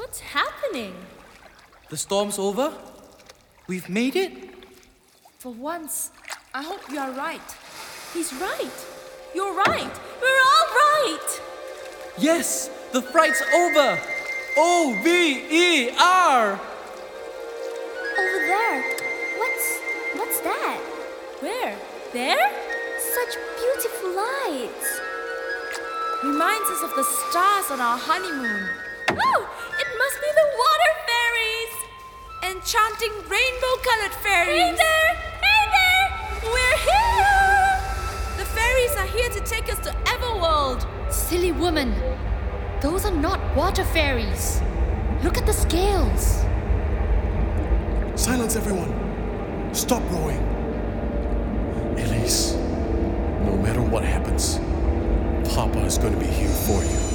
What's happening? The storm's over? We've made it? For once, I hope you are right. He's right. You're right. We're all right. Yes, the fright's over. OVER. Over there. What's that? Where? There? Such beautiful lights. Reminds us of the stars on our honeymoon. Oh, it must be the water fairies! Enchanting rainbow-colored fairies! Hey there! Hey there! We're here! The fairies are here to take us to Everworld! Silly woman! Those are not water fairies. Look at the scales. Silence, everyone. Stop rowing. Elise, no matter what happens, Papa is going to be here for you.